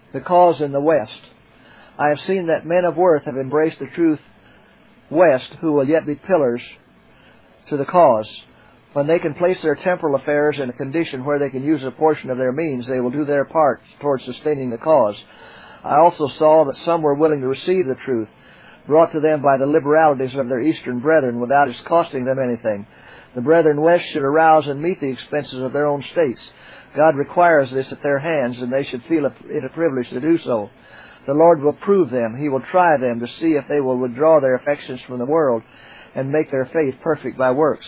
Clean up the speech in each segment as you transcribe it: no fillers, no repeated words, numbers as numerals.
The cause in the West. I have seen that men of worth have embraced the truth West who will yet be pillars to the cause. When they can place their temporal affairs in a condition where they can use a portion of their means, they will do their part towards sustaining the cause. I also saw that some were willing to receive the truth, brought to them by the liberalities of their Eastern brethren without its costing them anything. The brethren West should arouse and meet the expenses of their own states. God requires this at their hands, and they should feel it a privilege to do so. The Lord will prove them. He will try them to see if they will withdraw their affections from the world and make their faith perfect by works.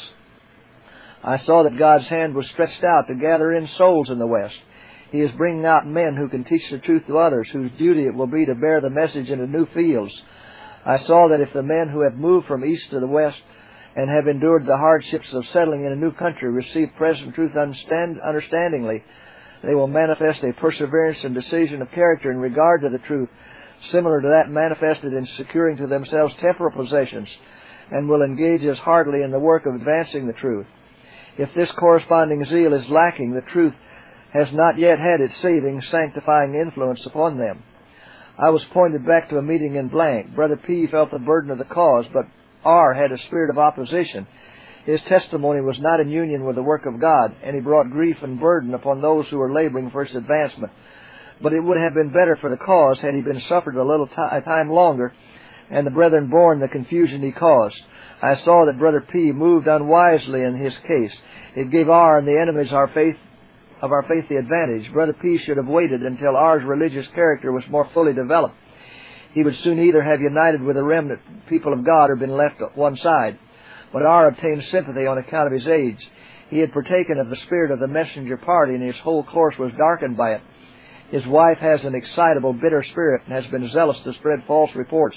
I saw that God's hand was stretched out to gather in souls in the West. He is bringing out men who can teach the truth to others, whose duty it will be to bear the message into new fields. I saw that if the men who have moved from east to the west and have endured the hardships of settling in a new country receive present truth understandingly, they will manifest a perseverance and decision of character in regard to the truth, similar to that manifested in securing to themselves temporal possessions, and will engage as heartily in the work of advancing the truth. If this corresponding zeal is lacking, the truth has not yet had its saving, sanctifying influence upon them. I was pointed back to a meeting in blank. Brother P. felt the burden of the cause, but R. had a spirit of opposition. His testimony was not in union with the work of God, and he brought grief and burden upon those who were laboring for its advancement. But it would have been better for the cause had he been suffered a little time longer, and the brethren borne the confusion he caused. I saw that Brother P. moved unwisely in his case. It gave R. and the enemies of our faith the advantage. Brother P. should have waited until R's religious character was more fully developed. He would soon either have united with the remnant people of God or been left at one side. But R. obtained sympathy on account of his age. He had partaken of the spirit of the messenger party, and his whole course was darkened by it. His wife has an excitable, bitter spirit and has been zealous to spread false reports.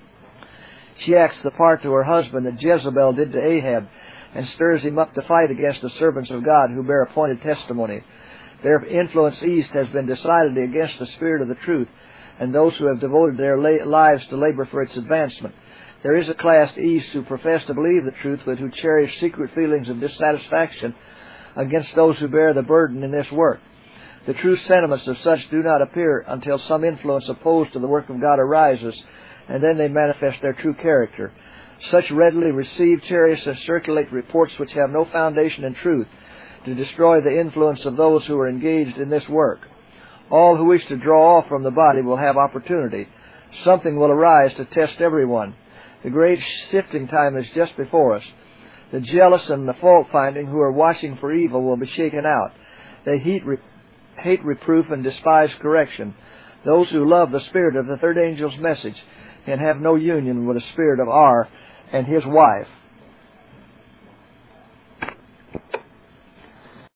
She acts the part to her husband that Jezebel did to Ahab, and stirs him up to fight against the servants of God who bear appointed testimony. Their influence east has been decidedly against the spirit of the truth, and those who have devoted their lives to labor for its advancement. There is a class east who profess to believe the truth, but who cherish secret feelings of dissatisfaction against those who bear the burden in this work. The true sentiments of such do not appear until some influence opposed to the work of God arises, and then they manifest their true character. Such readily receive, cherish, and circulate reports which have no foundation in truth, to destroy the influence of those who are engaged in this work. All who wish to draw off from the body will have opportunity. Something will arise to test everyone. The great sifting time is just before us. The jealous and the fault-finding who are watching for evil will be shaken out. They hate reproof and despise correction. Those who love the spirit of the third angel's message can have no union with the spirit of R and his wife.